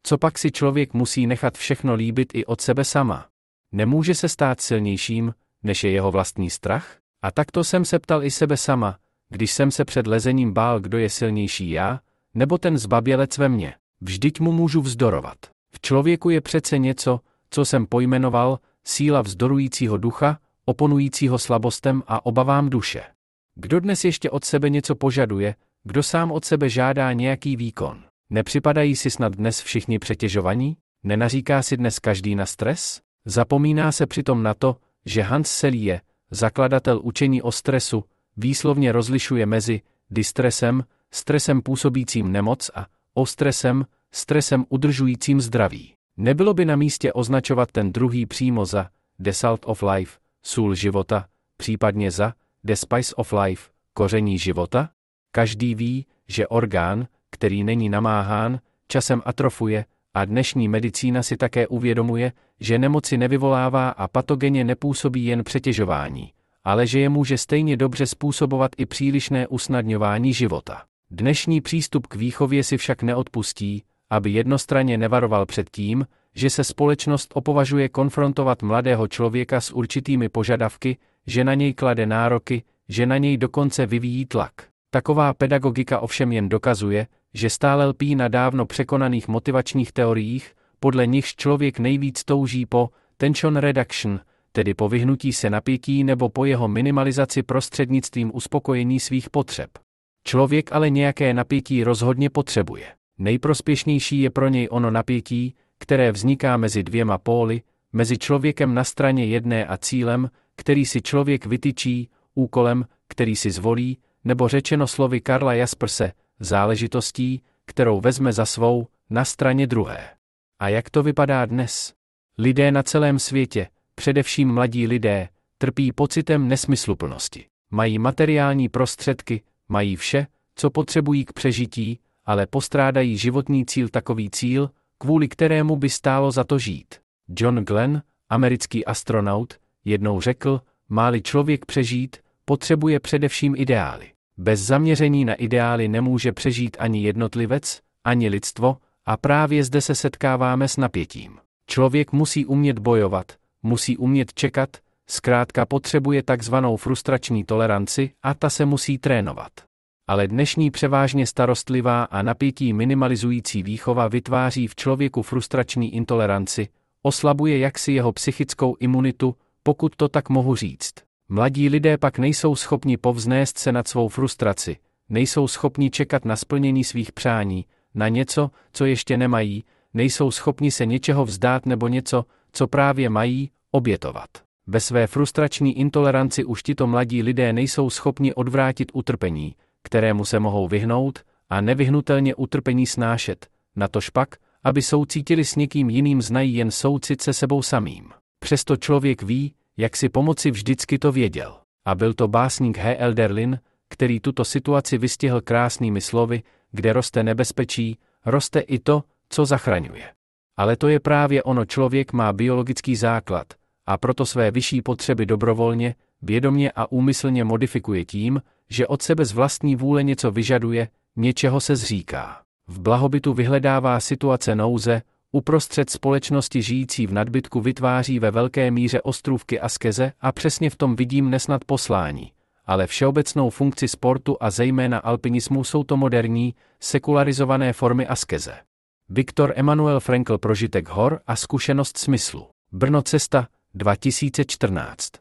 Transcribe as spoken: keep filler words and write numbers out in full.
Copak si člověk musí nechat všechno líbit i od sebe sama? Nemůže se stát silnějším, než je jeho vlastní strach? A takto jsem se ptal i sebe sama, když jsem se před lezením bál, kdo je silnější, já, nebo ten zbabělec ve mně. Vždyť mu můžu vzdorovat. V člověku je přece něco, co jsem pojmenoval, síla vzdorujícího ducha, oponujícího slabostem a obavám duše. Kdo dnes ještě od sebe něco požaduje, kdo sám od sebe žádá nějaký výkon? Nepřipadají si snad dnes všichni přetěžovaní? Nenaříká si dnes každý na stres? Zapomíná se přitom na to, že Hans Selye, zakladatel učení o stresu, výslovně rozlišuje mezi distresem, stresem působícím nemoc a ostresem, stresem udržujícím zdraví. Nebylo by na místě označovat ten druhý přímo za the salt of life, sůl života, případně za the spice of life, koření života? Každý ví, že orgán, který není namáhán, časem atrofuje, a dnešní medicína si také uvědomuje, že nemoci nevyvolává a patogeně nepůsobí jen přetěžování, ale že je může stejně dobře způsobovat i přílišné usnadňování života. Dnešní přístup k výchově si však neodpustí, aby jednostranně nevaroval před tím, že se společnost opovažuje konfrontovat mladého člověka s určitými požadavky, že na něj klade nároky, že na něj dokonce vyvíjí tlak. Taková pedagogika ovšem jen dokazuje, že stále lpí na dávno překonaných motivačních teoriích, podle nichž člověk nejvíc touží po tension reduction, tedy po vyhnutí se napětí nebo po jeho minimalizaci prostřednictvím uspokojení svých potřeb. Člověk ale nějaké napětí rozhodně potřebuje. Nejprospěšnější je pro něj ono napětí, které vzniká mezi dvěma póly, mezi člověkem na straně jedné a cílem, který si člověk vytyčí, úkolem, který si zvolí, nebo řečeno slovy Karla Jasperse, záležitostí, kterou vezme za svou, na straně druhé. A jak to vypadá dnes? Lidé na celém světě, především mladí lidé, trpí pocitem nesmysluplnosti. Mají materiální prostředky, mají vše, co potřebují k přežití, ale postrádají životní cíl, takový cíl, kvůli kterému by stálo za to žít. John Glenn, americký astronaut, jednou řekl, má-li člověk přežít, potřebuje především ideály. Bez zaměření na ideály nemůže přežít ani jednotlivec, ani lidstvo, a právě zde se setkáváme s napětím. Člověk musí umět bojovat, musí umět čekat, zkrátka potřebuje takzvanou frustrační toleranci a ta se musí trénovat. Ale dnešní převážně starostlivá a napětí minimalizující výchova vytváří v člověku frustrační intoleranci, oslabuje jaksi jeho psychickou imunitu, pokud to tak mohu říct. Mladí lidé pak nejsou schopni povznést se nad svou frustraci, nejsou schopni čekat na splnění svých přání, na něco, co ještě nemají, nejsou schopni se něčeho vzdát nebo něco, co právě mají, obětovat. Ve své frustrační intoleranci už tito mladí lidé nejsou schopni odvrátit utrpení, kterému se mohou vyhnout, a nevyhnutelně utrpení snášet, natož pak, aby soucítili s někým jiným, znají jen soucit se sebou samým. Přesto člověk ví, jak si pomoci, vždycky to věděl. A byl to básník H. Elderlin, který tuto situaci vystihl krásnými slovy, kde roste nebezpečí, roste i to, co zachraňuje. Ale to je právě ono, člověk má biologický základ, a proto své vyšší potřeby dobrovolně, vědomě a úmyslně modifikuje tím, že od sebe z vlastní vůle něco vyžaduje, něčeho se zříká. V blahobytu vyhledává situace nouze, uprostřed společnosti žijící v nadbytku vytváří ve velké míře ostrůvky askeze a přesně v tom vidím nesnad poslání, ale všeobecnou funkci sportu a zejména alpinismu jsou to moderní, sekularizované formy askeze. Viktor Emanuel Frankl, Prožitek hor a zkušenost smyslu. Brno, cesta, dva tisíce čtrnáct.